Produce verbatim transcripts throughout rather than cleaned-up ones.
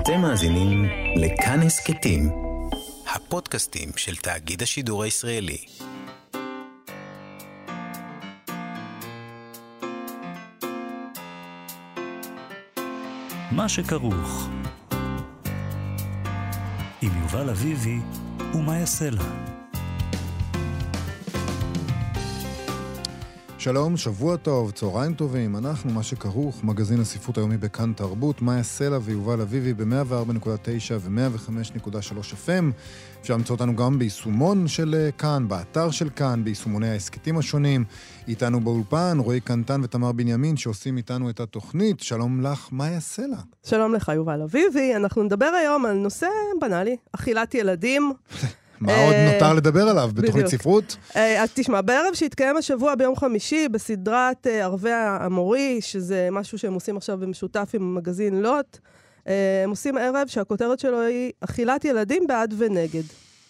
אתם מאזינים לכאן הסכתים, הפודקאסטים של תאגיד השידור הישראלי. מה שכרוך עם יובל אביבי ומה יעשה לה. שלום, שבוע טוב, צהריים טובים, אנחנו מה שכרוך, מגזין הספרות היומי בכאן תרבות, מאיה סלע ויובל אביבי ב-מאה וארבע נקודה תשע ו-מאה וחמש נקודה שלוש אף אם. אפשר למצוא אותנו גם ביישומון של כאן, באתר של כאן, ביישומוני ההסכתים השונים. איתנו באולפן, רועי קנטן ותמר בנימין שעושים איתנו את התוכנית. שלום לך, מאיה סלע. שלום לך, יובל אביבי. אנחנו נדבר היום על נושא בנאלי, אכילת ילדים. מה עוד נותר לדבר עליו בתוכנית ספרות? אז תשמע, בערב שהתקיים השבוע ביום חמישי בסדרת ערבי המורי, שזה משהו שהם עושים עכשיו במשותף עם מגזין לוט, הם עושים ערב שהכותרת שלו היא אכילת ילדים בעד ונגד.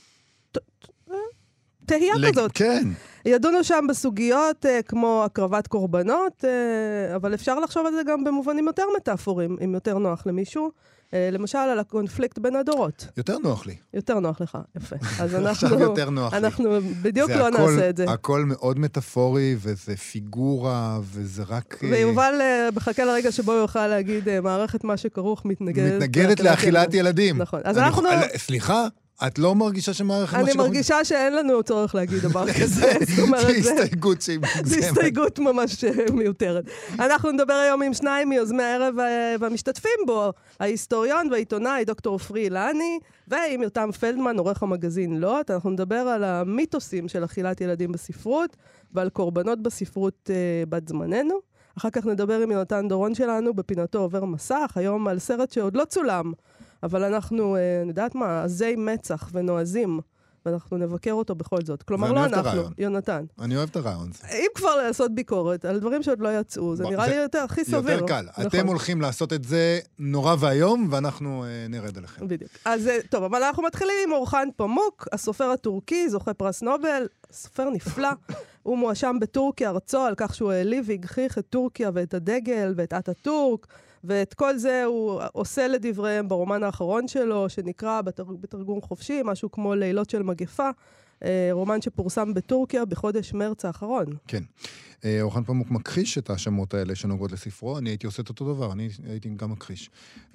תהייה כזאת. כן. ידונו שם בסוגיות כמו הקרבת קורבנות, אבל אפשר לחשוב על זה גם במובנים יותר מטאפוריים, אם יותר נוח למישהו. למשל, על הקונפליקט בין הדורות. יותר נוח לי. יותר נוח לך, יפה. אז עכשיו יותר נוח לי. אנחנו בדיוק לא נעשה את זה. הכל מאוד מטאפורי, וזה פיגורה, וזה רק... ויובל מחכה לרגע שבו הוא יוכל להגיד, מערכת מה שכרוך מתנגדת... מתנגדת לאכילת ילדים. נכון. אז אנחנו... סליחה? את לא מרגישה שמערכת מה אני שכרוך... שאין שאין לנו צורך להגיד דבר כזה. זה הסתייגות שהיא מוגזמת. זה הסתייגות ממש מיותרת. אנחנו נדבר היום עם שניים מיוזמי הערב והמשתתפים בו, ההיסטוריון והעיתונאי דוקטור עופרי אילני, ועם יותם פלדמן, עורך המגזין לוט. אנחנו נדבר על המיתוסים של אכילת ילדים בספרות, ועל קורבנות בספרות בת זמננו. אחר כך נדבר עם יונתן דורון שלנו בפינתו עובר מסך, היום על סרט שעוד לא צולם, אבל אנחנו, אני יודעת מה, עזי מצח ונועזים, ואנחנו נבקר אותו בכל זאת. כלומר, לא אנחנו, יונתן. אני אוהב את הרעיון. אם כבר לעשות ביקורת על דברים שעוד לא יצאו, זה נראה לי יותר הכי סביר. יותר קל. אתם הולכים לעשות את זה נורא והיום, ואנחנו נרד עליכם. בדיוק. אז טוב, אבל אנחנו מתחילים עם אורחן פמוק, הסופר הטורקי, זוכה פרס נובל, סופר נפלא. הוא מואשם בטורקיה ארצו על כך שהוא העליב והגחיך את טורקיה ואת הדגל ואת אטאטורק, ואת כל זה הוא עושה לדבריהם ברומן האחרון שלו, שנקרא בתרגום חופשי, משהו כמו לילות של מגפה, רומן שפורסם בטורקיה בחודש מרץ האחרון. כן. אורחן פמוק מכחיש את האשמות האלה שנוגעות לספרו, אני הייתי עושה את אותו דבר, אני הייתי גם מכחיש.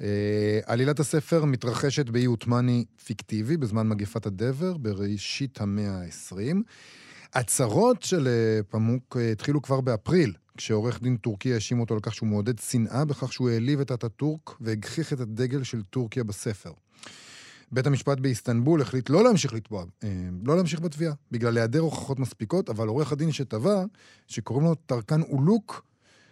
עלילת הספר מתרחשת באי עות'מאני פיקטיבי, בזמן מגפת הדבר, בראשית המאה ה-עשרים. הצהרות של פמוק התחילו כבר באפריל, כשעורך דין טורקי האשים אותו על כך שהוא מעודד שנאה בכך שהוא העליב את אטאטורק והגחיך את הדגל של טורקיה בספר. בית המשפט באיסטנבול החליט לא להמשיך לתבוע, לא להמשיך בתביעה, בגלל היעדר הוכחות מספיקות, אבל עורך הדין שטבע, שקוראים לו טרקן אולוק,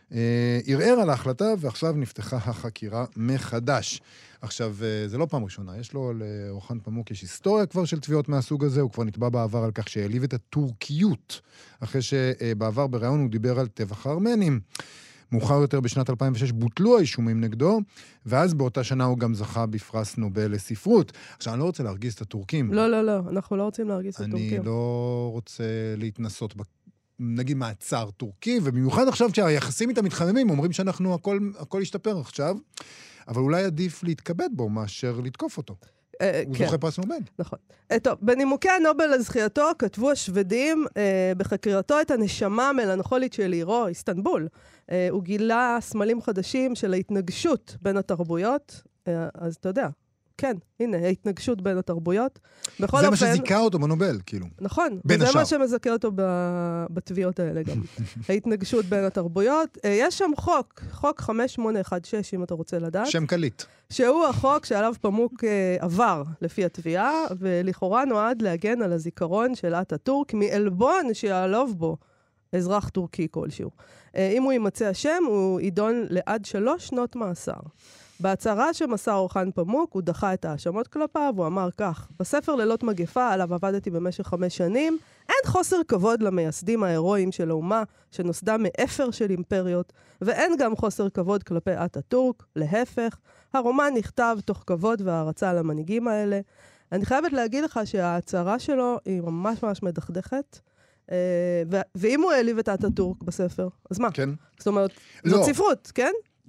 ערער על ההחלטה, ועכשיו נפתחה החקירה מחדש. עכשיו, זה לא פעם ראשונה, יש לו לאורחן פמוק, יש היסטוריה כבר של תביעות מהסוג הזה, הוא כבר נתבע בעבר על כך שהעליב את הטורקיות, אחרי שבעבר בראיון הוא דיבר על טבח הארמנים. מאוחר יותר בשנת אלפיים ושש בוטלו האישומים נגדו, ואז באותה שנה הוא גם זכה בפרס נובל לספרות. עכשיו, אני לא רוצה להרגיז את הטורקים. לא, לא, לא, אנחנו לא רוצים להרגיז את הטורקים. אני לא רוצה להתנסות ב... נגיד מעצר טורקי, ובמיוחד עכשיו כשהיחסים איתם מתחממים, אומרים שאנחנו, הכל, הכל ישתפר עכשיו, אבל אולי עדיף להתכבד בו מאשר לתקוף אותו. הוא זוכה פרס נובל. נכון. טוב, בנימוקי הנובל לזכייתו כתבו השוודים בחקירתו את הנשמה המלנכולית של עירו, איסטנבול. הוא גילה סמלים חדשים של ההתנגשות בין התרבויות, אז אתה יודע, כן, הנה, ההתנגשות בין התרבויות. זה מה אופן, שזיקה אותו בנובל, כאילו. נכון, וזה השאר. מה שמזכה אותו בתביעות האלה גם. ההתנגשות בין התרבויות. יש שם חוק, חוק חמש שמונה אחת שש, אם אתה רוצה לדעת. שם קליט. שהוא החוק שעליו פמוק עבר לפי התביעה, ולכאורה נועד להגן על הזיכרון של אטאטורק מעלבון שיעלוב בו אזרח טורקי כלשהו. אם הוא יימצא השם, הוא יידון לעד שלוש שנות מאסר. בהצהרה שמסר אורחן פמוק, הוא דחה את האשמות כלפיו, הוא אמר כך, בספר לילות מגפה, עליו עבדתי במשך חמש שנים, אין חוסר כבוד למייסדים ההירואיים של האומה, שנוסדה מאפר של אימפריות, ואין גם חוסר כבוד כלפי אטאטורק, להפך, הרומן נכתב תוך כבוד והערצה למנהיגים האלה. אני חייבת להגיד לך שההצהרה שלו היא ממש ממש מדכדכת, ואם הוא העליב את אטאטורק בספר, אז מה? כן. זאת אומרת, זאת ספרות, כן?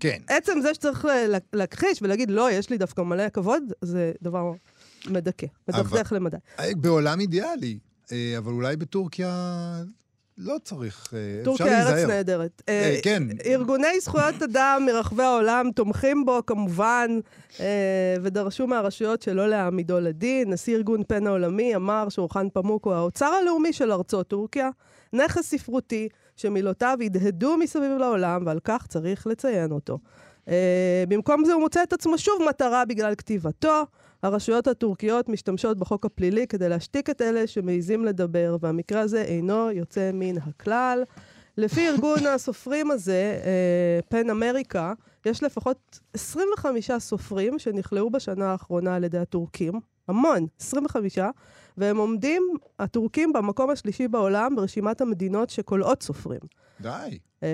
כן. עצם זה שצריך להכחיש ולהגיד, לא, יש לי דווקא מלא כבוד, זה דבר מדכא, מדכדך למדי. בעולם אידיאלי, אבל אולי בטורקיה לא צריך, טורקיה ארץ נהדרת. כן. ארגוני זכויות אדם מרחבי העולם תומכים בו כמובן, ודרשו מהרשויות שלא להעמידו לדין. נשיא ארגון פן העולמי אמר שאורחן פמוק הוא האוצר הלאומי של ארצות טורקיה, נכס ספרותי שמילותיו ידהדו מסביב לעולם, ועל כך צריך לציין אותו. במקום זה הוא מוצא את עצמו שוב מטרה בגלל כתיבתו. הרשויות הטורקיות משתמשות בחוק הפלילי כדי להשתיק את אלה שמעיזים לדבר, והמקרה הזה אינו יוצא מן הכלל. לפי ארגון הסופרים הזה, פן אמריקה, יש לפחות עשרים וחמישה סופרים שנכלאו בשנה האחרונה על ידי הטורקים, המון, עשרים וחמישה, והם עומדים, הטורקים, במקום השלישי בעולם, ברשימת המדינות שכולאות סופרים. די. אה,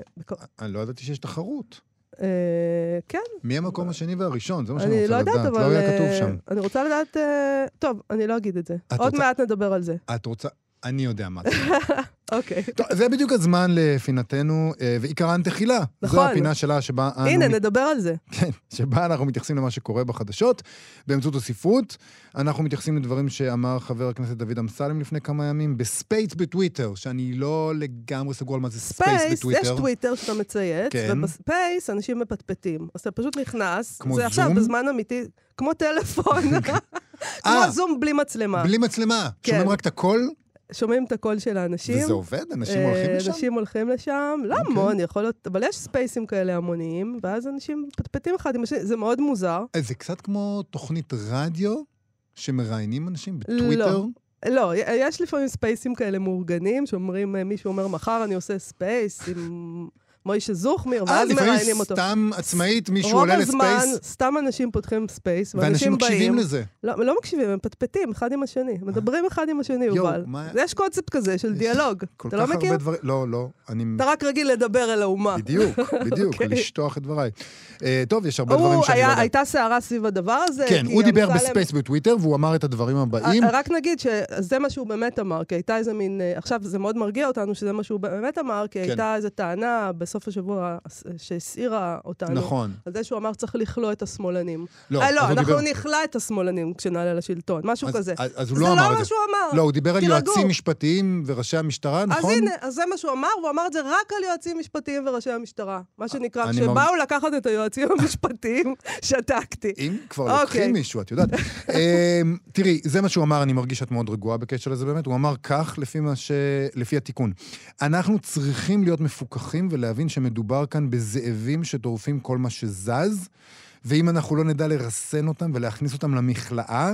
אני לא ידעתי שיש תחרות. אה, כן. מי המקום השני והראשון? זה מה שאני אני רוצה לא לדעת. יודעת, אבל... לא היה כתוב שם. אני רוצה לדעת... אה, טוב, אני לא אגיד את זה. עוד רוצה- מעט נדבר על זה. את רוצה... אני יודע מה זה. אוקיי. טוב, זה בדיוק הזמן לפינתנו, אה, ועיקרן תחילה. נכון. זו הפינה שלה שבה אנו... הנה, מת- נדבר על זה. כן, שבה אנחנו מתייחסים למה שקורה בחדשות, באמצעות הספרות. אנחנו מתייחסים לדברים שאמר חבר הכנסת דוד אמסלם לפני כמה ימים, בספייס בטוויטר, שאני לא לגמרי סגור על מה זה ספייס ספייס, בטוויטר. יש טוויטר שאתה מצייץ, כן. ובספייס אנשים מפטפטים. אז אתה פשוט נכנס, כמו זה עכשיו זום? בזמן אמיתי, כמו טלפון, כמו אה, זום בלי מצלמה. בלי מצלמה. כן. שומעים רק את הקול, שומעים את הקול של האנשים. וזה עובד? אנשים אה, הולכים לשם? אנשים הולכים לשם, לא אוקיי. המון, יכול להיות, אבל יש ספייסים כאלה המוניים, ואז אנשים מפטפטים אחד עם השני, זה מאוד מוזר. אה, זה קצת כמו תוכנית רדיו, שמראיינים אנשים בטוויטר. לא. לא, יש לפעמים ספייסים כאלה מאורגנים, שאומרים, מישהו אומר, מחר אני עושה ספייס עם מוישה זוכמיר, אה, ואז לפעמים מראיינים אותו. סתם עצמאית, מישהו רוב עולה הזמן, לספייס, סתם אנשים פותחים ספייס, ואנשים ואנשים מקשיבים באים... לזה. לא, לא מקשיבים, הם פטפטים אחד עם השני. מדברים אחד עם השני, יואו, יובל. מה- יש קונספט כזה של יש דיאלוג. כל אתה כך לא מכיר? הרבה דברים... לא, לא, אני... אתה רק רגיל לדבר אל האומה. בדיוק, בדיוק, אוקיי. לשטוח את דבריי. אה, טוב, יש הרבה דברים הוא שאני לא היה- יודע. הייתה סערה סביב הדבר הזה. כן, כי הוא דיבר אמסלם- בספייס בטוויטר, והוא אמר את הדברים הבאים. אה, רק נגיד שזה מה שהוא באמת אמר, כי הייתה איזה מין... אה, עכשיו, זה מאוד מרגיע אותנו שזה מה שהוא באמת אמר, כי כן. הייתה איזו טענה בסוף השבוע שהסעירה אותנו. נכון. על זה שהוא אמר צריך לכלוא את השמאלנים. לא, אה, לא, אז הוא אנחנו דיבר- נכלא את השמאלנים כשנעלה לשלטון, משהו אז- כזה. אז- אז הוא זה לא אמר לא את מה זה. שהוא אמר. לא, הוא דיבר על תירגעו. יועצים משפטיים וראשי המשטרה, אז נכון? הנה, אז זה מה שהוא אמר, והוא אמר את זה רק על יועצים משפטיים וראשי המשטרה. מה שנקרא, אני כשבאו מרג- לקחת את היועצים המשפטיים, שתקתי. אם כבר אוקיי. לוקחים מישהו, את יודעת. אמ, תראי, זה מה שהוא אמר, אני מרגיש שאת מאוד רגועה בקשר לזה באמת. הוא אמר כך, לפי מה ש... לפי התיקון. אנחנו צריכים להיות מפוקחים ולהבין שמדובר כאן בזאבים שטורפים כל מה שזז, ואם אנחנו לא נדע לרסן אותם ולהכניס אותם למכלאה,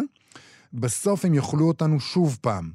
בסוף הם יאכלו אותנו שוב פעם.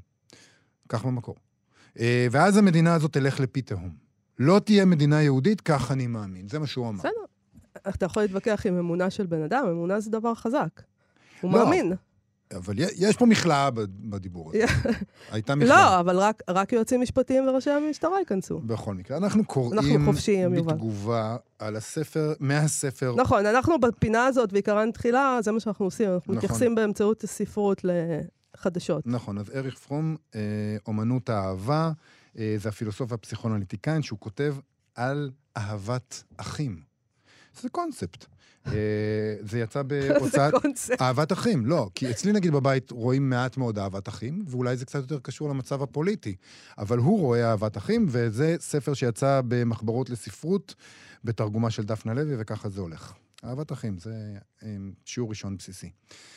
כך במקור. אה, ואז המדינה הזאת תלך לפי תהום. לא תהיה מדינה יהודית, כך אני מאמין. זה מה שהוא אמר. בסדר. אתה יכול להתווכח עם אמונה של בן אדם, אמונה זה דבר חזק. הוא לא. מאמין. אבל יש פה מכלאה בדיבור הזה. הייתה מכלאה. לא, אבל רק- רק יועצים משפטיים וראשי המשטרה ייכנסו. בכל מקרה, אנחנו קוראים אנחנו חופשיים, יובל. בתגובה על הספר, מהספר, נכון, אנחנו בפינה הזאת, בעיקרן תחילה, זה מה שאנחנו עושים. אנחנו נכון. מתייחסים באמצעות הספרות לחדשות. נכון, אז אריך פרום, אה, אומנות האהבה, אה, זה הפילוסוף והפסיכואנליטיקן, שהוא כותב על אהבת אחים. זה קונספט. אה, זה יצא בהוצאת... זה קונספט. אהבת אחים, לא, כי אצלי נגיד בבית רואים מעט מאוד אהבת אחים, ואולי זה קצת יותר קשור למצב הפוליטי, אבל הוא רואה אהבת אחים, וזה ספר שיצא במחברות לספרות, בתרגומה של דפנה לוי, וככה זה הולך. אהבת אחים, זה אה, שיעור ראשון בסיסי.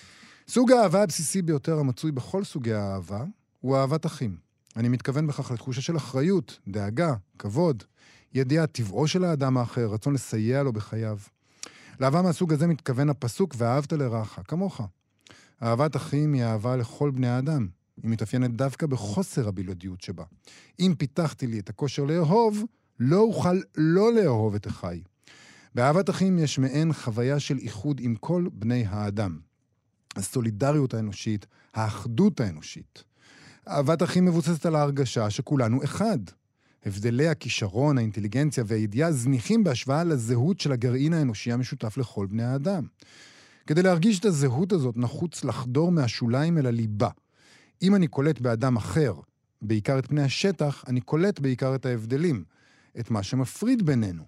סוג האהבה הבסיסי ביותר המצוי בכל סוגי האהבה, הוא אהבת אחים. אני מתכוון בכך לתחושה של אחריות, דאגה, כבוד, ידיעה טבעו של האדם האחר, רצון לסייע לו בחייו. לאהבה מהסוג הזה מתכוון הפסוק, ואהבת לרעך, כמוך. אהבת אחים היא אהבה לכל בני האדם. היא מתאפיינת דווקא בחוסר הבלעדיות שבה. אם פיתחתי לי את הכושר לאהוב, לא אוכל לא לאהוב את אחי. באהבת אחים יש מעין חוויה של איחוד עם כל בני האדם. הסולידריות האנושית, האחדות האנושית. אהבת אחים מבוססת על ההרגשה שכולנו אחד. הבדלי הכישרון, האינטליגנציה והידיעה זניחים בהשוואה לזהות של הגרעין האנושי המשותף לכל בני האדם. כדי להרגיש את הזהות הזאת נחוץ לחדור מהשוליים אל הליבה. אם אני קולט באדם אחר, בעיקר את פני השטח, אני קולט בעיקר את ההבדלים, את מה שמפריד בינינו.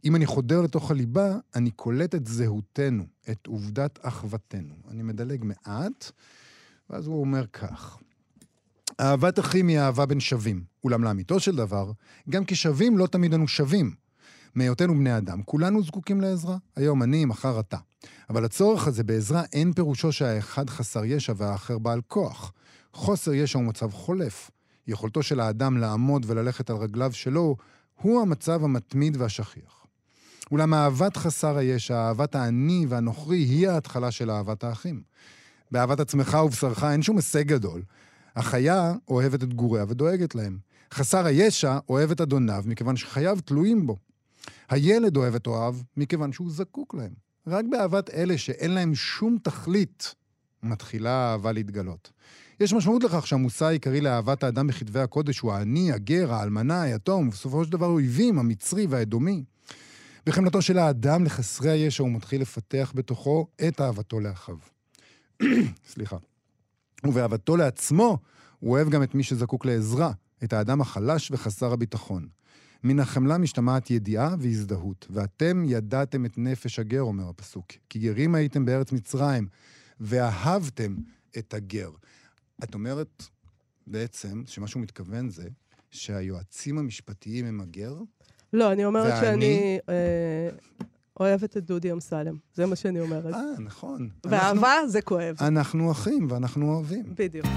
אם אני חודר לתוך הליבה, אני קולט את זהותנו, את עובדת אחוותנו. אני מדלג מעט, ואז הוא אומר כך. אהבת אחים היא אהבה בין שווים, אולם לאמיתו של דבר, גם כשווים לא תמיד אנו שווים. מהיותנו בני אדם, כולנו זקוקים לעזרה. היום אני, מחר אתה. אבל הצורך הזה בעזרה אין פירושו שהאחד חסר ישע והאחר בעל כוח. חוסר ישע הוא מצב חולף. יכולתו של האדם לעמוד וללכת על רגליו שלו, הוא המצב המתמיד והשכיח. אולם אהבת חסר הישע, אהבת העני והנוכרי, היא ההתחלה של אהבת האחים. באהבת עצמך ובשרך אין שום הישג גדול. החיה אוהבת את גוריה ודואגת להם. חסר הישע אוהב את אדוניו מכיוון שחייו תלויים בו. הילד אוהב את אוהב מכיוון שהוא זקוק להם. רק באהבת אלה שאין להם שום תכלית מתחילה האהבה להתגלות. יש משמעות לכך שהמושא העיקרי לאהבת האדם בכתבי הקודש הוא העני, הגר, האלמנה, היתום, ובסופו של דבר אויבים, המצרי והאדומי. בחמלתו של האדם לחסרי הישע הוא מתחיל לפתח בתוכו את אהבתו לאחיו. סליחה. ובאהבתו לעצמו הוא אוהב גם את מי שזקוק לעזרה, את האדם החלש וחסר הביטחון. מן החמלה משתמעת ידיעה והזדהות, ואתם ידעתם את נפש הגר, אומר הפסוק, כי גרים הייתם בארץ מצרים, ואהבתם את הגר. את אומרת בעצם שמה שהוא מתכוון זה שהיועצים המשפטיים הם הגר? לא, אני אומרת ואני... שאני אה, אוהבת את דודי אמסלם. זה מה שאני אומרת. אה, נכון. ואהבה אנחנו, זה כואב. אנחנו אחים ואנחנו אוהבים. בדיוק.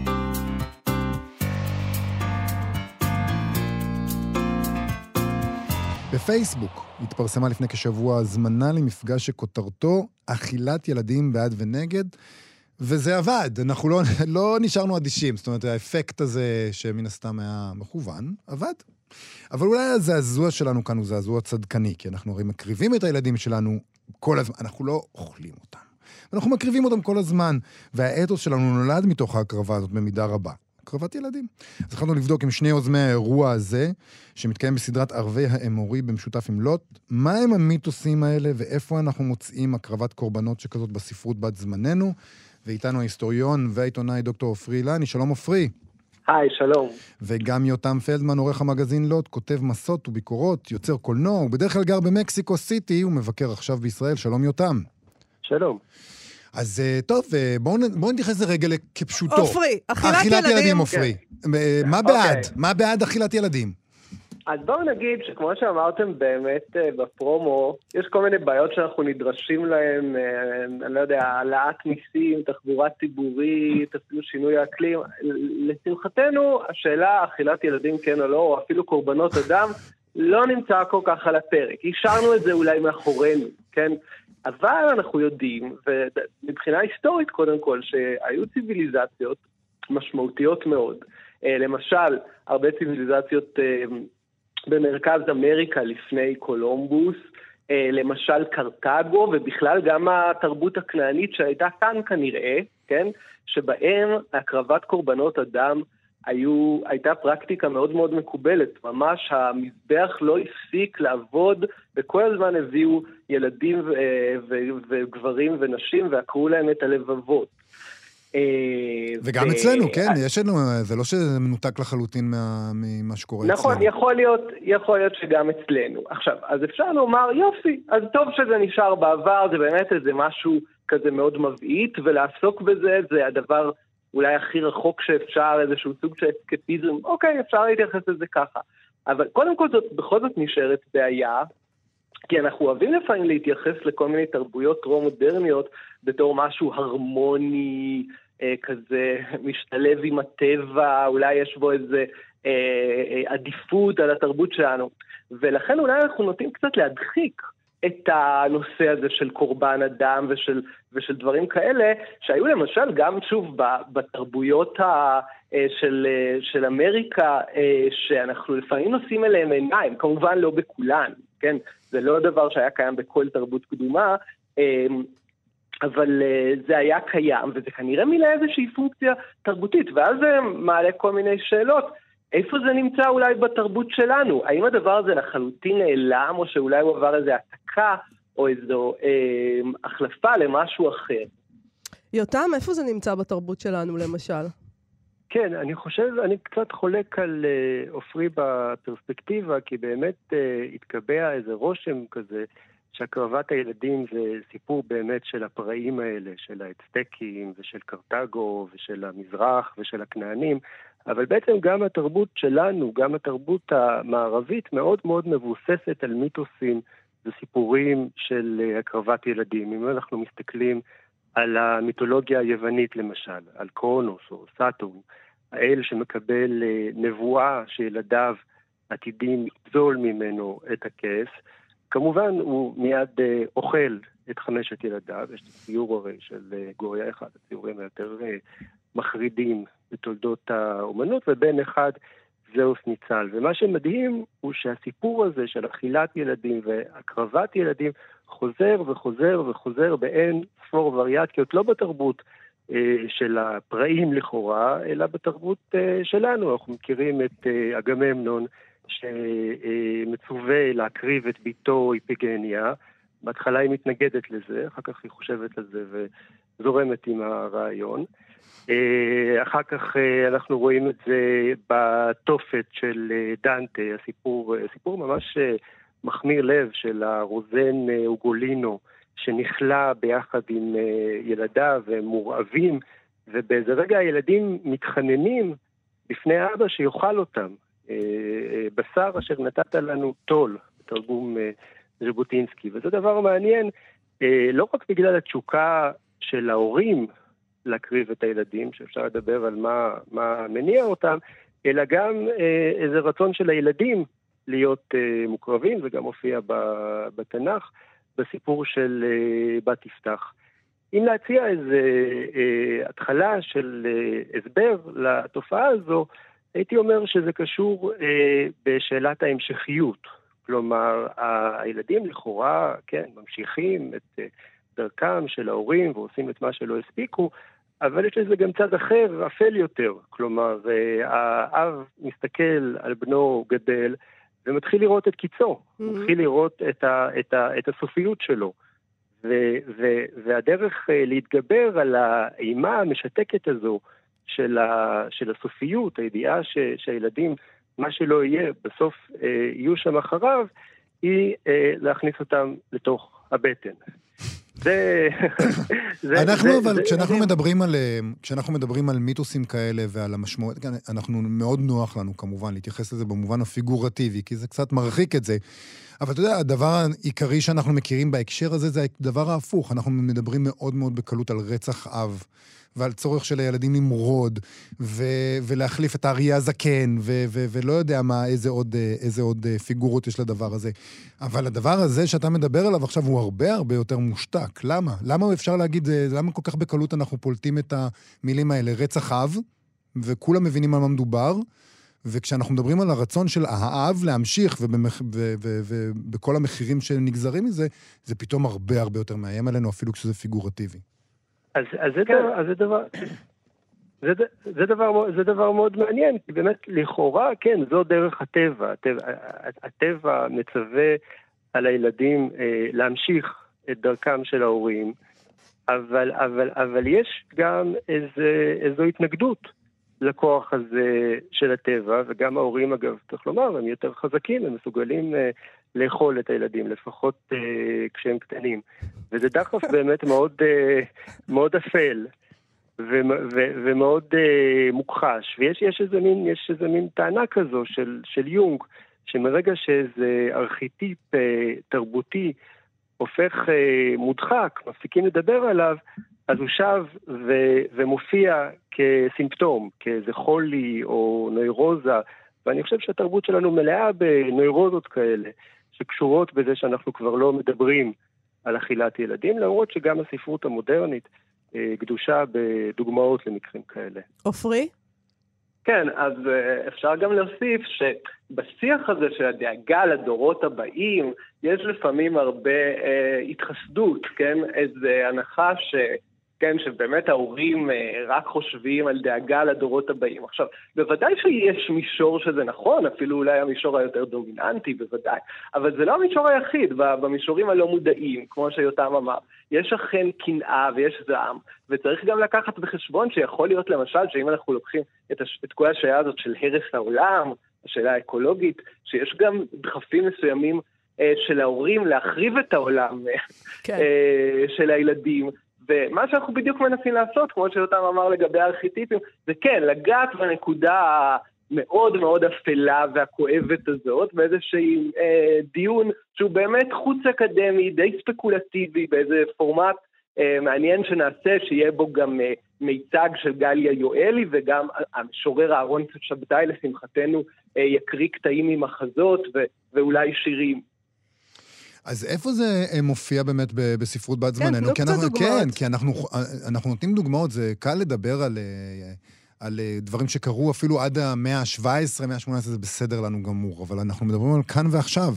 בפייסבוק התפרסמה לפני כשבוע הזמנה למפגש שכותרתו אכילת ילדים בעד ונגד, וזה עבד, אנחנו לא, לא נשארנו אדישים, זאת אומרת, האפקט הזה שמן הסתם היה מכוון, עבד. אבל אולי הזעזוע שלנו כאן הוא זעזוע צדקני, כי אנחנו הרי מקריבים את הילדים שלנו כל הזמן, אנחנו לא אוכלים אותם. אנחנו מקריבים אותם כל הזמן, והאתוס שלנו נולד מתוך ההקרבה הזאת במידה רבה. הקרבת ילדים. אז החלטנו לבדוק עם שני יוזמי האירוע הזה, שמתקיים בסדרת ערבי האמורי במשותף עם לוט, מה הם המיתוסים האלה ואיפה אנחנו מוצאים הקרבת קורבנות שכזאת בספרות בת זמננו, ואיתנו ההיסטוריון והעיתונאי דוקטור עופרי אילני. שלום עופרי. היי, שלום. וגם יותם פלדמן, עורך המגזין לוט, כותב מסות וביקורות, יוצר קולנוע, הוא בדרך כלל גר במקסיקו סיטי, הוא מבקר עכשיו בישראל. שלום יותם. שלום. אז טוב, בואו בוא נתייחס לרגע כפשוטו. עופרי, אכילת, אכילת ילדים. ילדים עופרי. כן. מה בעד? Okay. מה בעד אכילת ילדים? אז בואו נגיד שכמו שאמרתם באמת בפרומו, יש כל מיני בעיות שאנחנו נדרשים להן, אני לא יודע, העלאת מיסים, תחבורה ציבורית, אפילו שינוי האקלים. לשמחתנו, השאלה אכילת ילדים כן או לא, או אפילו קורבנות אדם, לא נמצא כל כך על הפרק. השארנו את זה אולי מאחורינו, כן? אבל אנחנו יודעים, ומבחינה היסטורית קודם כל, שהיו ציביליזציות משמעותיות מאוד. למשל, הרבה ציביליזציות במרכז אמריקה לפני קולומבוס, למשל קרטגו, ובכלל גם התרבות הכנענית שהייתה כאן כנראה, כן? שבהם הקרבת קורבנות אדם היו, הייתה פרקטיקה מאוד מאוד מקובלת. ממש המזבח לא הפסיק לעבוד, וכל הזמן הביאו ילדים ו- ו- וגברים ונשים, ועקרו להם את הלבבות. וגם אצלנו, כן, יש לנו, זה לא שזה מנותק לחלוטין ממה שקורה אצלנו. נכון, יכול להיות, יכול להיות שגם אצלנו. עכשיו, אז אפשר לומר, יופי, אז טוב שזה נשאר בעבר, זה באמת איזה משהו כזה מאוד מבעית, ולעסוק בזה זה הדבר אולי הכי רחוק שאפשר, איזשהו סוג של אסקפיזם, אוקיי, אפשר להתייחס לזה ככה. אבל קודם כל זאת, בכל זאת נשארת בעיה, כי אנחנו אוהבים לפעמים להתייחס לכל מיני תרבויות טרו-מודרניות, בתור משהו הרמוני, אה, כזה משתלב עם הטבע, אולי יש בו איזה אה, אה, עדיפות על התרבות שלנו. ולכן אולי אנחנו נוטים קצת להדחיק את הנושא הזה של קורבן אדם ושל, ושל דברים כאלה, שהיו למשל גם שוב בתרבויות ה, של, של אמריקה, שאנחנו לפעמים נושאים אליהם עיניים, כמובן לא בכולן, כן? זה לא דבר שהיה קיים בכל תרבות קדומה, אבל זה היה קיים, וזה כנראה מילה איזושהי פונקציה תרבותית, ואז זה מעלה כל מיני שאלות, איפה זה נמצא אולי בתרבות שלנו? האם הדבר הזה לחלוטין נעלם, או שאולי הוא עבר איזו העתקה, או איזו אה, החלפה למשהו אחר? יותם, איפה זה נמצא בתרבות שלנו, למשל? כן, אני חושב, אני קצת חולק על עופרי בפרספקטיבה, כי באמת התקבע איזה רושם כזה, שהקרבת הילדים זה סיפור באמת של הפראים האלה, של האצטקים ושל קרטגו ושל המזרח ושל הכנענים, אבל בעצם גם התרבות שלנו, גם התרבות המערבית מאוד מאוד מבוססת על מיתוסים וסיפורים של הקרבת ילדים. אם אנחנו מסתכלים על המיתולוגיה היוונית למשל, על קרונוס או סאטורן, האל שמקבל נבואה שילדיו עתידים לגזול ממנו את הכס, כמובן הוא מיד אה, אוכל את חמשת ילדיו. יש ציור הרי של אה, גוריה אחד, הציורים היותר אה, מחרידים בתולדות האומנות, ובן אחד זהוס ניצל. ומה שמדהים הוא שהסיפור הזה של אכילת ילדים והקרבת ילדים חוזר וחוזר וחוזר באין ספור וריאציות, לא בתרבות אה, של הפראים לכאורה, אלא בתרבות אה, שלנו. אנחנו מכירים את אה, אגממנון, שמצווה להקריב את ביתו איפיגניה. בהתחלה היא מתנגדת לזה, אחר כך היא חושבת על זה וזורמת עם הרעיון. אחר כך אנחנו רואים את זה בתופת של דנטה, הסיפור, סיפור ממש מחמיר לב של הרוזן אוגולינו, שנכלה ביחד עם ילדיו והם מורעבים, ובאיזה רגע הילדים מתחננים בפני אבא שיאכל אותם. בשר אשר נתת לנו תול, בתרגום ז'בוטינסקי, וזה דבר מעניין, לא רק בגלל התשוקה של ההורים להקריב את הילדים, שאפשר לדבר על מה, מה מניע אותם, אלא גם איזה רצון של הילדים להיות מוקרבים, זה גם הופיע בתנ"ך, בסיפור של בת יפתח. אם להציע איזה התחלה של הסבר לתופעה הזו, הייתי אומר שזה קשור אה, בשאלת ההמשכיות. כלומר, הילדים לכאורה, כן, ממשיכים את אה, דרכם של ההורים ועושים את מה שלא הספיקו, אבל יש לזה גם צד אחר, אפל יותר. כלומר, אה, האב מסתכל על בנו גדל ומתחיל לראות את קיצו, mm-hmm. מתחיל לראות את, ה, את, ה, את הסופיות שלו. ו, ו, והדרך אה, להתגבר על האימה המשתקת הזו, של, ה, של הסופיות, הידיעה ש, שהילדים, מה שלא יהיה, בסוף אה, יהיו שם אחריו, היא אה, להכניס אותם לתוך הבטן. זה... זה אנחנו זה, אבל, זה, כשאנחנו זה... מדברים על, כשאנחנו מדברים על מיתוסים כאלה ועל המשמעות, אנחנו מאוד נוח לנו כמובן להתייחס לזה במובן הפיגורטיבי, כי זה קצת מרחיק את זה. אבל אתה יודע, הדבר העיקרי שאנחנו מכירים בהקשר הזה, זה הדבר ההפוך. אנחנו מדברים מאוד מאוד בקלות על רצח אב, ועל צורך של הילדים למרוד, ו- ולהחליף את האריה הזקן, ו- ו- ולא יודע מה, איזה עוד, איזה עוד פיגורות יש לדבר הזה. אבל הדבר הזה שאתה מדבר עליו עכשיו הוא הרבה הרבה יותר מושתק. למה? למה אפשר להגיד, למה כל כך בקלות אנחנו פולטים את המילים האלה? רצח אב, וכולם מבינים על מה מדובר, וכשאנחנו מדברים על הרצון של האב להמשיך, ובכל המחירים שנגזרים מזה, זה פתאום הרבה הרבה יותר מאיים עלינו, אפילו כשזה פיגורטיבי. אז, אז זה, דבר, אז זה דבר, זה, זה דבר, זה דבר מאוד מעניין, כי באמת לכאורה, כן, זו דרך הטבע, הטבע, הטבע מצווה על הילדים אה, להמשיך את דרכם של ההורים, אבל, אבל, אבל יש גם איזה, איזו התנגדות לכוח הזה של הטבע, וגם ההורים אגב, צריך לומר, הם יותר חזקים, הם מסוגלים אה, לאכול את הילדים, לפחות אה, כשהם קטנים. וזה דחף באמת מאוד, אה, מאוד אפל, ו- ו- ומאוד אה, מוכחש. ויש יש איזה מין, יש איזה מין טענה כזו של, של יונג, שמרגע שאיזה ארכיטיפ אה, תרבותי הופך אה, מודחק, מפסיקים לדבר עליו, אז הוא שב ו- ומופיע כסימפטום, כאיזה חולי או נוירוזה, ואני חושב שהתרבות שלנו מלאה בנוירוזות כאלה, שקשורות בזה שאנחנו כבר לא מדברים על אכילת ילדים, למרות שגם הספרות המודרנית אה, קדושה בדוגמאות למקרים כאלה. עופרי? כן, אז אפשר גם להוסיף שבשיח הזה של הדאגה לדורות הבאים, יש לפעמים הרבה אה, התחסדות, כן? איזו הנחה ש... כן, שבאמת ההורים רק חושבים על דאגה לדורות הבאים. עכשיו, בוודאי שיש מישור שזה נכון, אפילו אולי המישור היותר דומיננטי, בוודאי, אבל זה לא המישור היחיד, במישורים הלא מודעים, כמו שיותם אמר. יש אכן קנאה ויש זעם, וצריך גם לקחת בחשבון שיכול להיות למשל, שאם אנחנו לוקחים את, הש... את כל השאלה הזאת של הרס העולם, השאלה האקולוגית, שיש גם דחפים מסוימים אה, של ההורים להחריב את העולם כן. אה, של הילדים, ומה שאנחנו בדיוק מנסים לעשות, כמו שיותם אמר לגבי הארכיטיפים, זה כן, לגעת בנקודה המאוד מאוד אפלה והכואבת הזאת, באיזשהי אה, דיון שהוא באמת חוץ אקדמי, די ספקולטיבי, באיזה פורמט אה, מעניין שנעשה, שיהיה בו גם אה, מיצג של גליה יואלי, וגם המשורר אהרון שבתאי לשמחתנו אה, יקריא קטעים ממחזות ו- ואולי שירים. אז איפה זה מופיע באמת בספרות בת זמננו? כן, תנו קצת דוגמאות. כן, כי אנחנו, אנחנו נותנים דוגמאות, זה קל לדבר על, על דברים שקרו אפילו עד המאה ה-שבע עשרה, מאה ה-שמונה עשרה, זה בסדר לנו גמור, אבל אנחנו מדברים על כאן ועכשיו.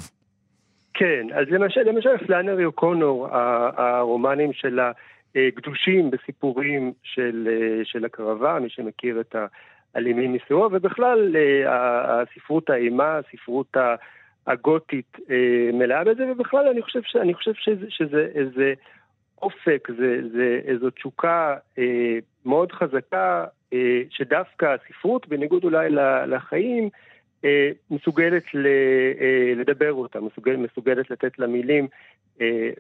כן, אז למשל, למשל פלנרי אוקונור, הרומנים של הקדושים בסיפורים של, של הקרבה, מי שמכיר את האלימים מסורו, ובכלל הספרות האימה, הספרות ה... הגותית אה, מלאה בזה, ובכלל אני חושב, ש, אני חושב שזה, שזה איזה אופק, זה, זה איזו תשוקה אה, מאוד חזקה, אה, שדווקא הספרות, בניגוד אולי לחיים, אה, מסוגלת ל, אה, לדבר אותה, מסוגל, מסוגלת לתת לה מילים, אה,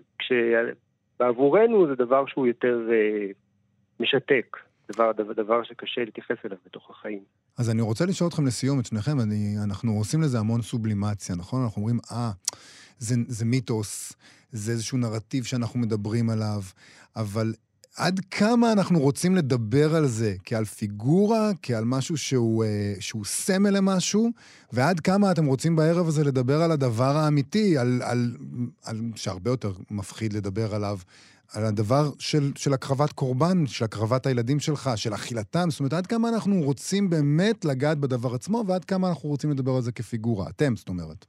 כשבעבורנו זה דבר שהוא יותר אה, משתק. דבר, דבר, דבר שקשה להתייחס אליו בתוך החיים. אז אני רוצה לשאול אתכם לסיום, את שניכם, אני, אנחנו עושים לזה המון סובלימציה, נכון? אנחנו אומרים, אה, זה, זה מיתוס, זה איזשהו נרטיב שאנחנו מדברים עליו, אבל עד כמה אנחנו רוצים לדבר על זה, כעל פיגורה, כעל משהו שהוא, שהוא סמל למשהו, ועד כמה אתם רוצים בערב הזה לדבר על הדבר האמיתי, על, על, על, שהרבה יותר מפחיד לדבר עליו, על הדבר של, של הקרבת קורבן, של הקרבת הילדים שלך, של אכילתם, זאת אומרת, עד כמה אנחנו רוצים באמת לגעת בדבר עצמו, ועד כמה אנחנו רוצים לדבר על זה כפיגורה, אתם, זאת אומרת.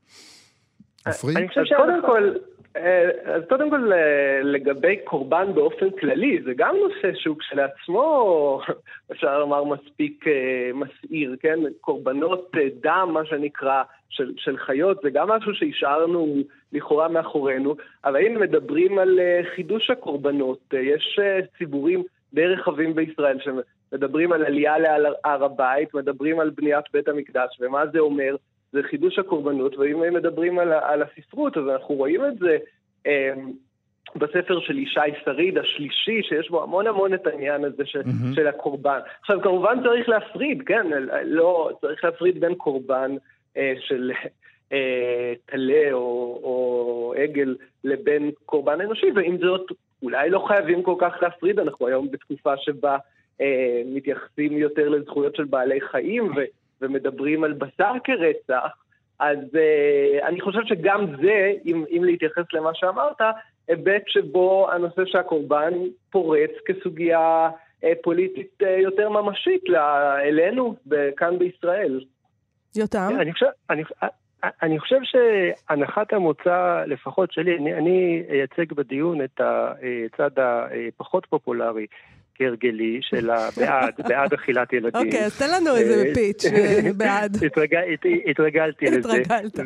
אפרי? אני חושב שקודם כל, אז קודם כל לגבי קורבן באופן כללי, זה גם נושא שהוא כשלעצמו, אפשר לומר מספיק מסעיר, כן? קורבנות דם, מה שנקרא, של, של חיות, זה גם משהו שהשארנו לכאורה מאחורינו, אבל אם מדברים על חידוש הקורבנות, יש ציבורים די רחבים בישראל שמדברים על עלייה להר הבית, מדברים על בניית בית המקדש, ומה זה אומר? זה חידוש הקורבנות, ואם מדברים על, על הספרות, אז אנחנו רואים את זה אה, בספר של ישי שריד, השלישי, שיש בו המון המון את העניין הזה של, mm-hmm. של הקורבן. עכשיו, כמובן צריך להפריד, כן? לא, צריך להפריד בין קורבן אה, של אה, תלה או, או עגל לבין קורבן אנושי, ועם זאת, אולי לא חייבים כל כך להפריד, אנחנו היום בתקופה שבה אה, מתייחסים יותר לזכויות של בעלי חיים, ו... ומדברים על בשר כרצח, אז uh, אני חושב שגם זה, אם, אם להתייחס למה שאמרת, היבט שבו הנושא שהקורבן פורץ כסוגיה uh, פוליטית uh, יותר ממשית אלינו כאן בישראל. יותם? אני חושב, אני, אני חושב שהנחת המוצא, לפחות שלי, אני, אני אייצג בדיון את הצד הפחות פופולרי, כהרגלי של בעד, בעד אכילת ילדים. אוקיי, אז תן לנו איזה פיץ' בעד. התרגלתי לזה. התרגלת.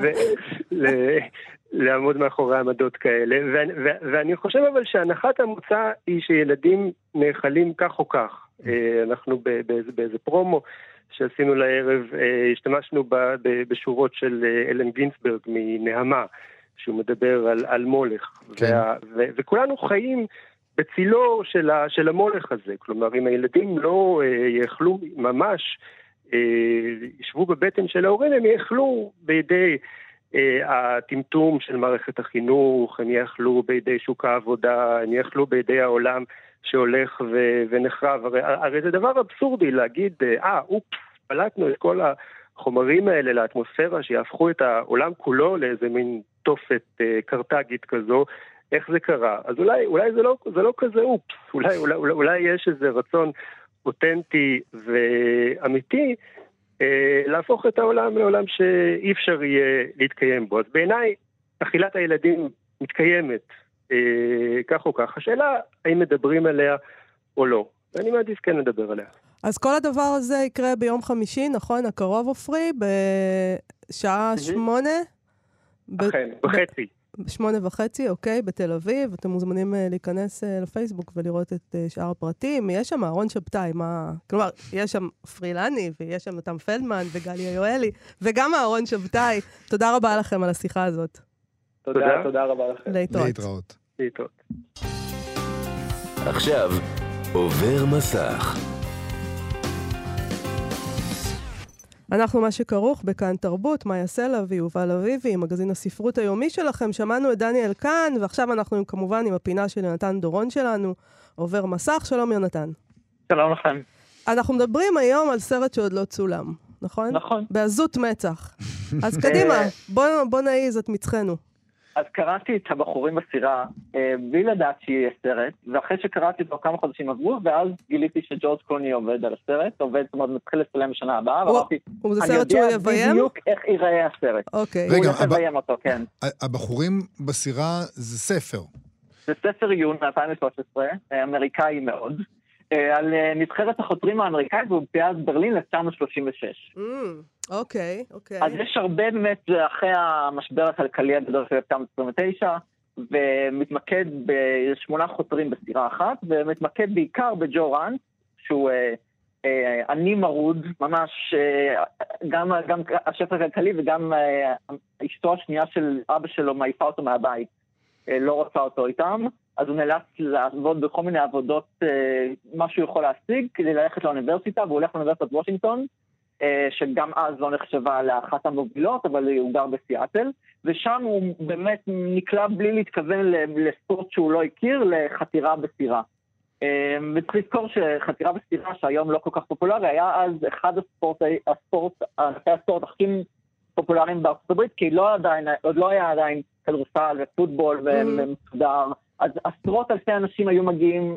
לעמוד מאחורי עמדות כאלה, ואני חושב אבל שהנחת המוצא היא שילדים נאכלים כך או כך. אנחנו באיזה פרומו שעשינו לערב, השתמשנו בשורות של אלן גינסברג מנהמה, שהוא מדבר על מולך, וכולנו חיים בצילו של, ה, של המולך הזה. כלומר, אם הילדים לא אה, יאכלו ממש, אה, ישבו בבטן של ההורים, הם יאכלו בידי אה, הטמטום של מערכת החינוך, הם יאכלו בידי שוק העבודה, הם יאכלו בידי העולם שהולך ו, ונחרב. הרי, הרי זה דבר אבסורדי להגיד, אה, אופס, פלטנו את כל החומרים האלה לאטמוספירה, שיהפכו את העולם כולו לאיזה מין תופת אה, קרטגית כזו, איך זה קרה? אז אולי, אולי זה לא, זה לא כזה אופס, אולי, אולי, אולי, אולי יש איזה רצון אותנטי ואמיתי אה, להפוך את העולם לעולם שאי אפשר יהיה להתקיים בו. אז בעיניי, אכילת הילדים מתקיימת אה, כך או כך. השאלה, האם מדברים עליה או לא. ואני מעדיף כן לדבר עליה. אז כל הדבר הזה יקרה ביום חמישי, נכון? הקרוב עופרי, בשעה שמונה? אכן, בחצי. שמונה וחצי, אוקיי, בתל אביב. אתם מוזמנים להיכנס לפייסבוק ולראות את שאר הפרטים. יש שם אהרון שבתאי, מה... כלומר, יש שם פרילני, ויש שם נתם פלדמן וגליה יואלי, וגם אהרון שבתאי. תודה רבה לכם על השיחה הזאת. תודה, תודה רבה לכם. להתראות. להתראות. להתראות. עכשיו, עובר מסך. אנחנו מה שכרוך בכאן תרבות, מאיה סלע ויובל אביבי, מגזין הספרות היומי שלכם. שמענו את דניאל כאן, ועכשיו אנחנו כמובן עם הפינה של יונתן דורון שלנו. עובר מסך, שלום יונתן. שלום לכם. אנחנו מדברים היום על סרט שעוד לא צולם, נכון? נכון. בעזות מצח. אז קדימה, בוא, בוא נעיז את מצחנו. אז קראתי את הבחורים בסירה, בלי לדעת שיהיה סרט, ואחרי שקראתי אותו כמה חודשים עברו, ואז גיליתי שג'ורג' קלוני עובד על הסרט, עובד, זאת אומרת, מתחיל לצלם בשנה הבאה, ואמרתי, אני יודע בדיוק איך ייראה הסרט. אוקיי. רגע, הוא יביים אותו, כן. הבחורים בסירה זה ספר. זה ספר עיון מ-אלפיים ושלוש עשרה, אמריקאי מאוד, על נבחרת החותרים האמריקאית באולימפיאדת ברלין אלף תשע מאות שלושים ושש. אוקיי, אוקיי. אז יש הרבה באמת, אחרי המשבר הכלכלי הגדול של אלף תשע מאות עשרים ותשע, ומתמקד בשמונה חותרים בסירה אחת, ומתמקד בעיקר בג'ו רנט, שהוא אה, אה, עני מרוד, ממש, אה, גם, גם השפר הכלכלי וגם אה, אשתו השנייה של אבא שלו מעיפה אותו מהבית, אה, לא רוצה אותו איתם, אז הוא נאלץ לעבוד בכל מיני עבודות, אה, מה שהוא יכול להשיג, כדי ללכת לאוניברסיטה, והוא הולך לאוניברסיטת וושינגטון, שגם אז לא נחשבה לאחת המובילות, אבל הוא גר בסיאטל, ושם הוא באמת נקלע בלי להתכוון לספורט שהוא לא הכיר, לחתירה בסירה. וצריך לזכור שחתירה בסירה, שהיום לא כל כך פופולרי, היה אז אחד הספורט, הספורט, הספורט הכי פופולריים בארצות הברית, כי לא עדיין, עוד לא היה עדיין כדורסל ופוטבול ומסודר, אז עשרות אלפי אנשים היו מגיעים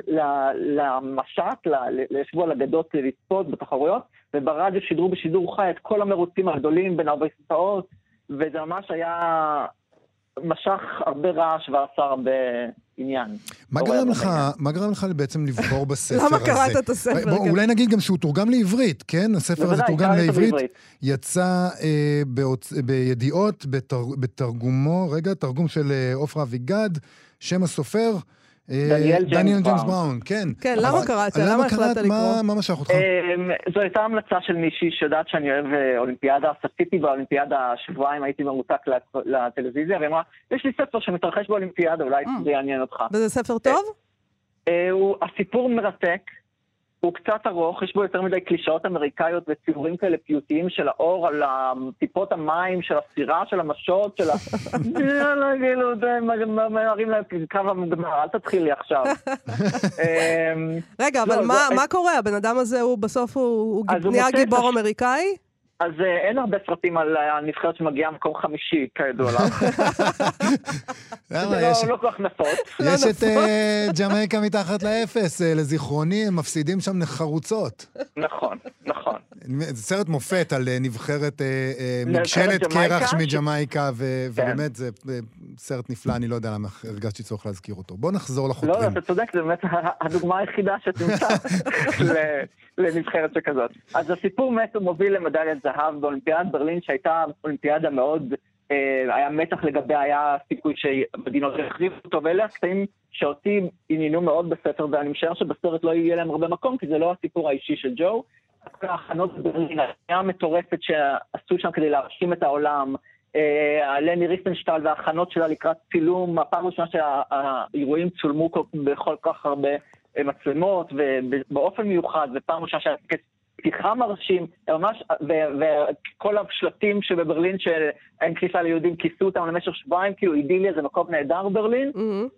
למשט, לישבו על הגדות לצפות בתחרויות, וברדיו שידרו בשידור חי את כל המרוצים הגדולים בין האוניברסיטאות, וזה ממש היה משך הרבה רעש ועשה הרבה עניין. מה גרם לך, מה גרם לך בעצם לבחור בספר הזה? למה קראת את הספר? בוא, אולי נגיד גם שהוא תורגם לעברית, כן? הספר הזה תורגם לעברית, יצא אה, בהוצ... בידיעות, בתר... בתרגומו, רגע, תרגום של עופרה אביגד, שם הסופר, דניאל ג'יימס בראון, כן. כן, למה קראת? למה החלטת לקרוא? מה משך אותך? זו הייתה המלצה של מישהי שיודעת שאני אוהב אולימפיאדה, ספיתי באולימפיאדה שבועיים, הייתי מרותק לטלוויזיה, ואמרה, יש לי ספר שמתרחש באולימפיאדה, אולי זה יעניין אותך. וזה ספר טוב? הסיפור מרתק, הוא קצת ארוך, יש בו יותר מדי קלישאות אמריקאיות וציורים כאלה פיוטיים של האור על טיפות המים, של הסירה, של המשות, של ה... יאללה, גילו, מראים להם קו המגמר, אל תתחיל לי עכשיו. רגע, אבל מה קורה? הבן אדם הזה הוא בסוף, הוא נהיה גיבור אמריקאי? אז אין הרבה סרטים על הנבחרת שמגיעה מקום חמישי, כידוע לך. זה לא כל כך נפוץ. יש את ג'מייקה מתחת לאפס, לזיכרוני, הם מפסידים שם חרוצות. נכון, נכון. זה סרט מופת על נבחרת מגשלת קרח מג'מייקה, ובאמת זה סרט נפלא, אני לא יודע למה הרגשתי צורך להזכיר אותו. בוא נחזור לחותרים. לא, אתה צודק, זה באמת הדוגמה היחידה שתמצא לנבחרת שכזאת. אז הסיפור באמת הוא מוביל למדליית זהב באולימפיאדת ברלין, שהייתה אולימפיאדה מאוד, היה מתח לגבי, היה סיכוי שמדינות החריבו אותו, ואלה הקטעים שאותי עניינו מאוד בספר, ואני משער שבסרט לא יהיה להם הרבה מקום, כי זה לא הסיפור האישי של ג'ו. ההכנות בברלין, היה מטורפת שעשו שם כדי להרשים את העולם, לני ריפנשטל וההכנות שלה לקראת צילום, הפעם ראשונה שהאירועים צולמו בכל כך הרבה מצלמות, ובאופן מיוחד, ופעם ראשונה שהיה פתיחה מרשים, ממש, וכל השלטים שבברלין שאין כניסה ליהודים כיסו אותם למשך שבועיים, כאילו אידיליה זה מקום נהדר ברלין,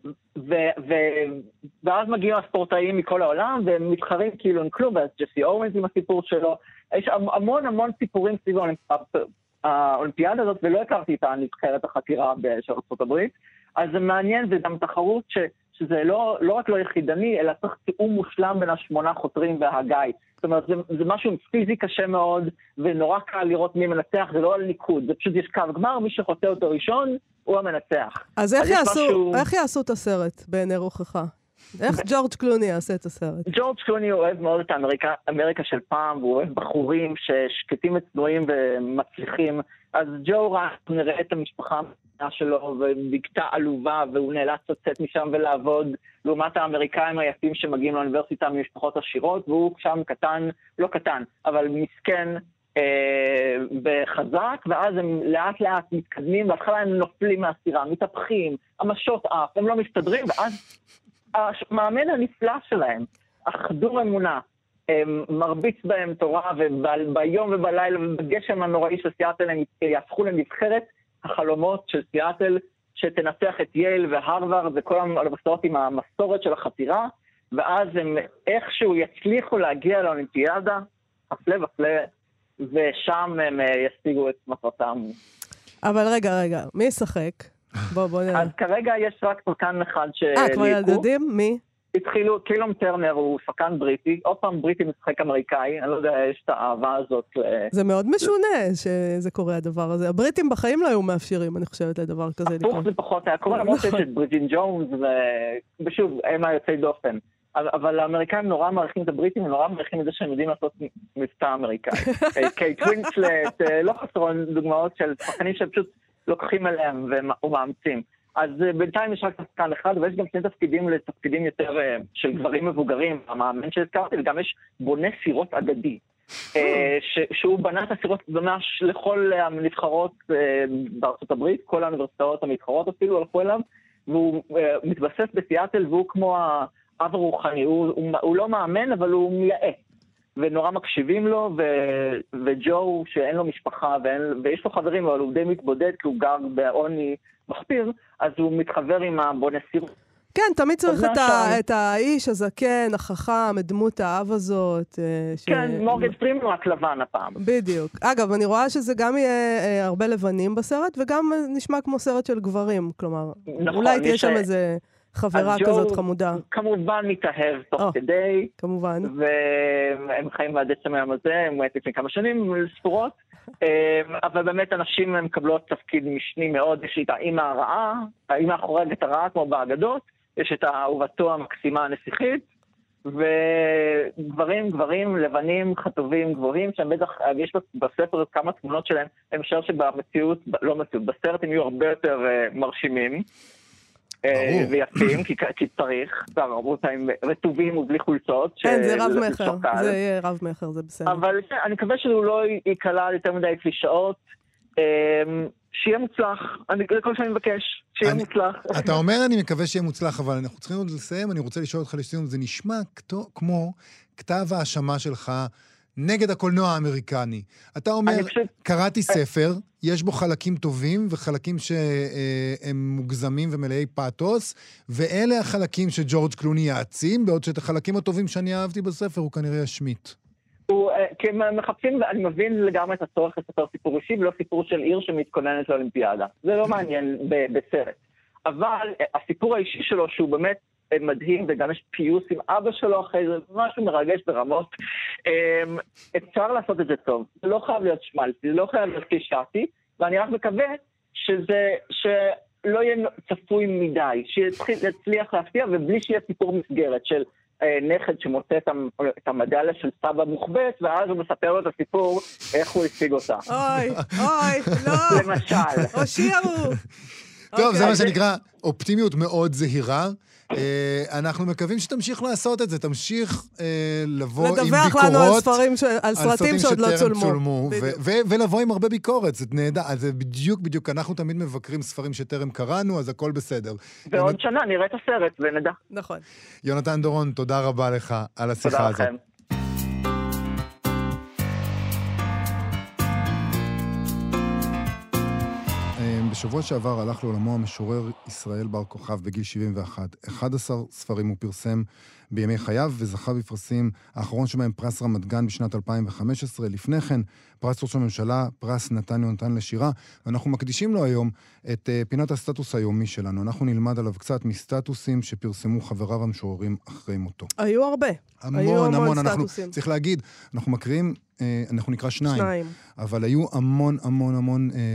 ואז מגיעים הספורטאים מכל העולם, והם מתחרים כאילו עם כלום, ואז ג'סי אורנס עם הסיפור שלו, יש המון המון סיפורים סביב האולימפיאדה הזאת, ולא הכרתי את הנבחרת החתירה של ארצות הברית, אז זה מעניין, זה גם תחרות ש... שזה לא, לא רק לא יחידני, אלא צריך תיאום מושלם בין השמונה חותרים והגיא. זאת אומרת, זה, זה משהו פיזי קשה מאוד, ונורא קל לראות מי מנצח, זה לא על ניקוד, זה פשוט יש קו גמר, מי שחוטא אותו ראשון, הוא המנצח. אז איך, אז יעשו, משהו... איך יעשו את הסרט בעיני רוחך? איך ג'ורג' קלוני יעשה את הסרט? ג'ורג' קלוני אוהב מאוד את האמריקה, אמריקה של פעם, והוא אוהב בחורים ששקטים וצנועים ומצליחים. אז ג'ו רנט נראה את המשפחה שלו ובקתה עלובה, והוא נאלץ לצאת משם ולעבוד, לעומת האמריקאים היפים שמגיעים לאוניברסיטה ממשפחות עשירות, והוא שם קטן, לא קטן, אבל מסכן אה, וחזק, ואז הם לאט לאט מתקדמים, בהתחלה הם נופלים מהסירה, מתהפכים, המשות אף, הם לא מסתדרים, ואז המאמן הנפלא שלהם, החדור אמונה, מרביץ בהם תורה, וביום ובלילה ובגשם הנוראי של סיאטל הם יהפכו לנבחרת החלומות של סיאטל, שתנצח את יייל והרווארד וכל האוניברסיטאות עם המסורת של החתירה, ואז הם איכשהו יצליחו להגיע לאולימפיאדה, הפלא ופלא, ושם הם ישיגו את מטרתם. אבל רגע, רגע, מי ישחק? בוא, בוא נראה. אז כרגע יש רק שחקן אחד שליהקו. אה, כבר יודעים? מי? התחילו, קילום טרנר הוא שחקן בריטי, עוד פעם בריטי משחק אמריקאי, אני לא יודע, יש את האהבה הזאת. זה מאוד משונה שזה קורה הדבר הזה. הבריטים בחיים לא היו מאפשרים, אני חושבת, לדבר כזה לקרוא. הפוך זה פחות, היה קורה למרות שיש את בריג'ין ג'ונס, ושוב, הם היוצאי דופן. אבל האמריקאים נורא מעריכים את הבריטים, הם נורא מעריכים את זה שהם יודעים לעשות מבצע אמריקאי. קייט ווינסלט, לא חסרון דוגמאות של שחקנים שפשוט לוקחים אליהם ומאמצים. אז בינתיים יש רק שחקן אחד, ויש גם שני תפקידים לתפקידים יותר של גברים מבוגרים, המאמן שהזכרתי, וגם יש בונה סירות אגדי, שהוא בנה את הסירות ממש לכל הנבחרות בארצות הברית, כל האוניברסיטאות המתחרות אפילו הלכו אליו, והוא מתבסס בסיאטל, והוא כמו האב הרוחני, הוא לא מאמן, אבל הוא מייעץ, ונורא מקשיבים לו, וג'ו שאין לו משפחה, ויש לו חברים, אבל הוא די מתבודד, כי הוא גר בעוני מחפיר, אז הוא מתחבר עם הבונה סירות. כן, תמיד צריך את, ה, את האיש הזקן, החכם, את דמות האב הזאת. ש... כן, מורגן פרימן הוא רק לבן הפעם. בדיוק. אגב, אני רואה שזה גם יהיה אה, הרבה לבנים בסרט, וגם נשמע כמו סרט של גברים. כלומר, נכון, אולי תהיה שם ש... איזה חברה כזאת חמודה. כמובן מתאהב תוך oh, כדי. כמובן. והם חיים ועד עצם היום הזה, הם לפני כמה שנים ספורות. אבל באמת אנשים הם מקבלות תפקיד משני מאוד, יש את האמא הרעה, האמא החורגת הרעה כמו באגדות, יש את אהובתו המקסימה הנסיכית, וגברים, גברים, לבנים, חטובים, גבוהים, שהם בטח, יש בספר כמה תמונות שלהם, הם חושב שבמציאות, לא מציאות, בסרט הם יהיו הרבה יותר מרשימים, ויפים, כי צריך, רבותיים רטובים ובלי חולצות. כן, זה רב מחר, זה יהיה רב מחר, זה בסדר. אבל אני מקווה שהוא לא ייקלע על יותר מדי קלישאות, שיהיה מוצלח, לכל שאני מבקש, שיהיה מוצלח. אתה אומר אני מקווה שיהיה מוצלח, אבל אנחנו צריכים עוד לסיים, אני רוצה לשאול אותך לסיום, זה נשמע כמו כתב האשמה שלך, נגד הקולנוע האמריקני. אתה אומר, קראתי ספר, יש בו חלקים טובים וחלקים שהם מוגזמים ומלאי פאטוס, ואלה החלקים שג'ורג' קלוני יעצים, בעוד שאת החלקים הטובים שאני אהבתי בספר הוא כנראה ישמיט. כי הם מחפשים, ואני מבין לגמרי את הצורך לספר סיפור אישי, ולא סיפור של עיר שמתכוננת לאולימפיאדה. זה לא מעניין בסרט. אבל הסיפור האישי שלו, שהוא באמת מדהים, וגם יש פיוס עם אבא שלו אחרי זה, משהו מרגש ברמות. אפשר לעשות את זה טוב. זה לא חייב להיות שמלתי, זה לא חייב להיות קלישאתי, ואני רק מקווה שזה, שלא יהיה צפוי מדי, שיצליח להפתיע, ובלי שיהיה סיפור מסגרת של נכד שמוצא את המדליה של סבא מוחבט, ואז הוא מספר לו את הסיפור, איך הוא השיג אותה. אוי, אוי, לא. למשל. הושיעו. טוב, זה מה שנקרא אופטימיות מאוד זהירה. אנחנו מקווים שתמשיך לעשות את זה, תמשיך לבוא עם ביקורות. לדווח לנו על סרטים שעוד לא צולמו. ולבוא עם הרבה ביקורת, זה נהדר. זה בדיוק, בדיוק, אנחנו תמיד מבקרים ספרים שטרם קראנו, אז הכל בסדר. ועוד שנה נראה את הסרט ונדע. נכון. יונתן דורון, תודה רבה לך על השיחה הזאת. תודה לכם. בשבוע שעבר הלך לעולמו המשורר ישראל בר כוכב בגיל שבעים ואחת. אחד עשר ספרים הוא פרסם בימי חייו, וזכה בפרסים, האחרון שבהם פרס רמת גן בשנת אלפיים וחמש עשרה. לפני כן, פרס ראש הממשלה, פרס נתן יונתן לשירה, ואנחנו מקדישים לו היום את פינת הסטטוס היומי שלנו. אנחנו נלמד עליו קצת מסטטוסים שפרסמו חבריו המשוררים אחרי מותו. היו הרבה. המון, המון, אנחנו, צריך להגיד, אנחנו מקריאים, אנחנו נקרא שניים, שניים. אבל היו המון, המון, המון אה,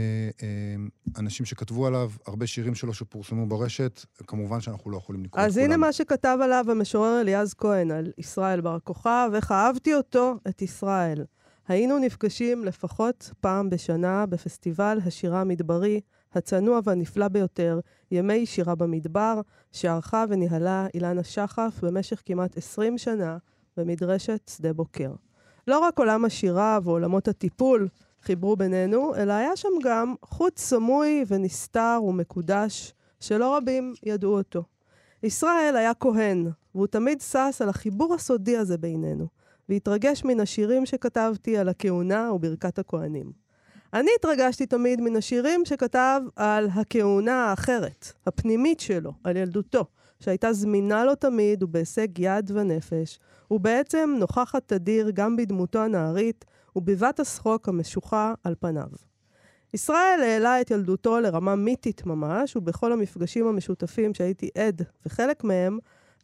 אה, אנשים שכתבו עליו, הרבה שירים שלו שפורסמו ברשת, כמובן שאנחנו לא יכולים לקרוא את כולם. אז הנה מה שכתב עליו המשורר אליעז כהן, על ישראל בר כוכב, איך אהבתי אותו, את ישראל. היינו נפגשים לפחות פעם בשנה בפסטיבל השירה המדברי, הצנוע והנפלא ביותר, ימי שירה במדבר, שערכה וניהלה אילנה שחף במשך כמעט עשרים שנה במדרשת שדה בוקר. לא רק עולם השירה ועולמות הטיפול חיברו בינינו, אלא היה שם גם חוט סמוי ונסתר ומקודש, שלא רבים ידעו אותו. ישראל היה כהן, והוא תמיד סס על החיבור הסודי הזה בינינו, והתרגש מן השירים שכתבתי על הכהונה וברכת הכהנים. אני התרגשתי תמיד מן השירים שכתב על הכהונה האחרת, הפנימית שלו, על ילדותו, שהייתה זמינה לו תמיד ובהישג יד ונפש, ובעצם נוכחת תדיר גם בדמותו הנערית ובבת השחוק המשוחה על פניו. ישראל העלה את ילדותו לרמה מיתית ממש, ובכל המפגשים המשותפים שהייתי עד וחלק מהם,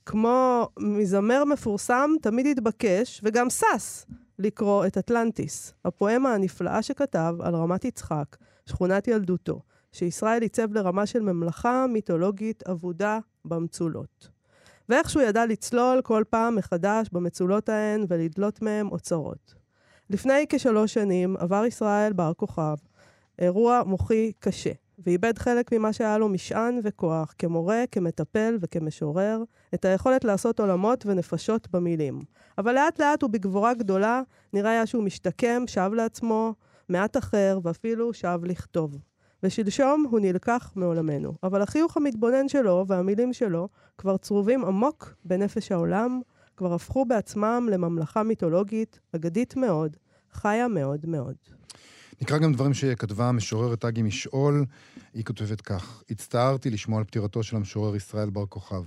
כמו מזמר מפורסם, תמיד התבקש וגם סס לקרוא את אטלנטיס, הפואמה הנפלאה שכתב על רמת יצחק, שכונת ילדותו, שישראל ייצב לרמה של ממלכה מיתולוגית עבודה במצולות. ואיכשהו ידע לצלול כל פעם מחדש במצולות ההן ולדלות מהם אוצרות. לפני כשלוש שנים עבר ישראל בר כוכב אירוע מוחי קשה, ואיבד חלק ממה שהיה לו משען וכוח, כמורה, כמטפל וכמשורר, את היכולת לעשות עולמות ונפשות במילים. אבל לאט לאט ובגבורה גדולה נראה היה שהוא משתקם, שב לעצמו, מעט אחר ואפילו שב לכתוב. ושלשום הוא נלקח מעולמנו. אבל החיוך המתבונן שלו והמילים שלו כבר צרובים עמוק בנפש העולם, כבר הפכו בעצמם לממלכה מיתולוגית, אגדית מאוד, חיה מאוד מאוד. נקרא גם דברים שכתבה המשוררת אגי משעול. היא כותבת כך: הצטערתי לשמוע על פטירתו של המשורר ישראל בר כוכב.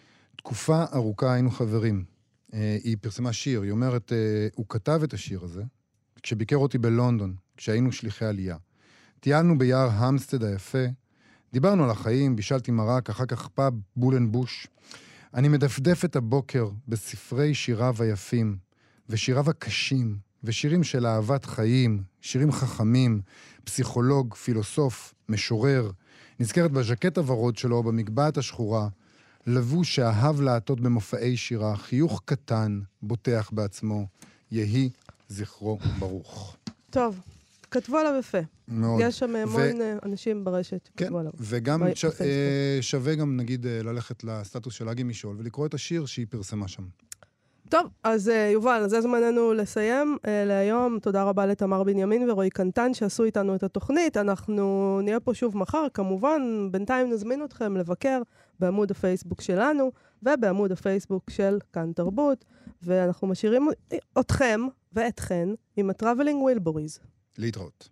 תקופה ארוכה היינו חברים. היא פרסמה שיר, היא אומרת, הוא כתב את השיר הזה כשביקר אותי בלונדון, כשהיינו שליחי עלייה. טיילנו ביער המסטד היפה, דיברנו על החיים, בישלתי מרק, אחר כך פאב בולנבוש. אני מדפדף את הבוקר בספרי שיריו היפים, ושיריו הקשים, ושירים של אהבת חיים, שירים חכמים, פסיכולוג, פילוסוף, משורר. נזכרת בז'קט הוורוד שלו, במגבעת השחורה, לבוש שאהב לעטות במופעי שירה, חיוך קטן, בוטח בעצמו, יהי זכרו ברוך. טוב. כתבו עליו יפה. מאוד. יש שם המון ו... אנשים ברשת. כן, וגם ב... ש... שווה גם, נגיד, ללכת לסטטוס של אגי משעול, ולקרוא את השיר שהיא פרסמה שם. טוב, אז יובל, אז זה זמננו לסיים להיום. תודה רבה לתמר בנימין ורועי קנטן שעשו איתנו את התוכנית. אנחנו נהיה פה שוב מחר. כמובן, בינתיים נזמין אתכם לבקר בעמוד הפייסבוק שלנו, ובעמוד הפייסבוק של כאן תרבות, ואנחנו משאירים אתכם ואתכן עם ה-Traveling Wilburys. להתראות.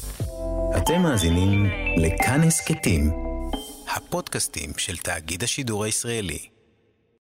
אתם מאזינים לכאן הסכתים, הפודקאסטים של תאגיד השידור הישראלי.